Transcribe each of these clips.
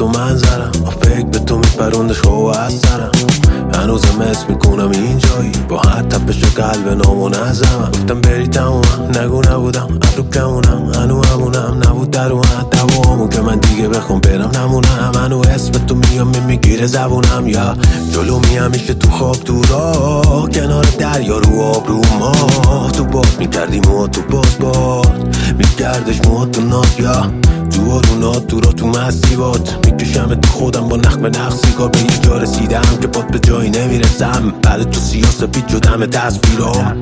تو منظرم، فکر به تو میپروندش خواه از سرم. هنوزم حس میکنم اینجایی با هر تپش قلب نامنظمم. گفتم بری تمومم، نگو نبودم ابرو کمونم، هنو همونم نبود در اومد دوامون که من دیگه بخوام برم نمونم. هنو اسم تو میام میگیره زبونم، یا جلو میام میشه تو خواب تو راه کنار دریا رو آب رو ماه. تو باد میکردیم و تو باد میکردش موها تو ناد، یا تو آرونات تو را تو مسیبات میکشم تو خودم با نخ به نخ سیگار. به یه جا رسیدم که باد به جایی نمیرسم، بعد تو سیاسفید شدم تصویرام.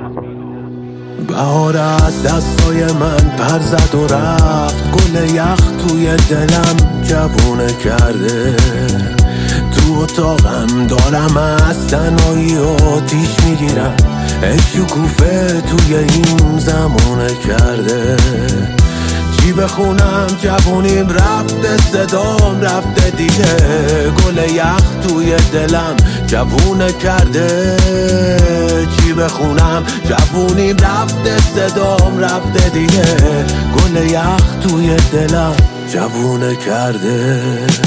بهار از دستای من پر زد و رفت، گل یخ توی دلم جوونه کرده. تو اتاقم دارم از تنهایی آتیش میگیرم، شکوفه توی این زمونه کرده. چی بخونم جوونیم رفته، صدام رفته دیگه. گل یخ توی دلم جوونه کرده. چی بخونم جوونیم رفته، صدام رفته دیگه. گل یخ توی دلم جوونه کرده.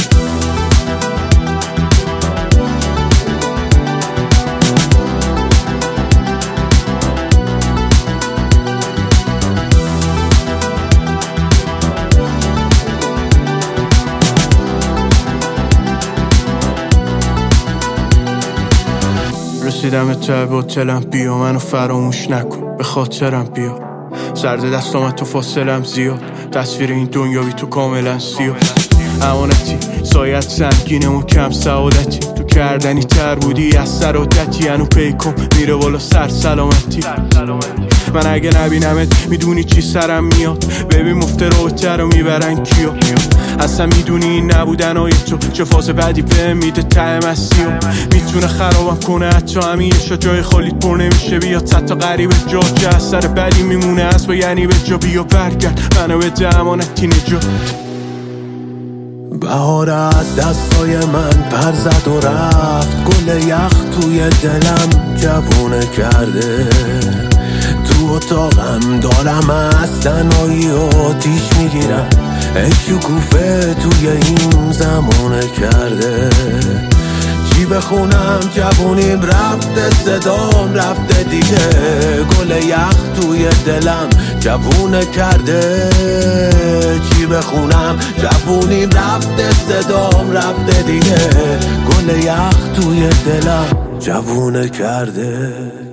رسیدم ته به هتلم، بیا منو فراموش نکن به خاطرم بیا. سرد دستام تو فاصلم زیاد، تصویر این دنیا بی تو کاملا سیاه. امانتی سایت سنگینه و کم سعادتی، تو کردنی تر بودی از سرادتی. هنو پیکم میره بالا سر سلامتی. من اگه نبینمت میدونی چی سرم میاد، ببین مفت رابطه رو میبرن کیا. اصلا میدونی این نبودن های تو چه فاز بعدی به میده ته مسیح. میتونه خرابم کنه حتی همیشه، جای خالیت پر نمیشه. بیاد صد تا غریبه جا که اثر بدی میمونه از با یعنی به جا. بیا برگرد منو به امانتی نجات. بهار از دستای من پر زد و رفت، گل یخ توی دلم جوونه کرده. تو اتاقم دارم از تنهایی آتیش میگیرم، شکوفه توی این زمونه کرده. چی بخونم جوونیم رفته، صدام رفته دیگه. گل یخ توی دلم جوونه کرده. چی بخونم جوونیم رفته، صدام رفته دیگه. گل یخ توی دلم جوونه کرده.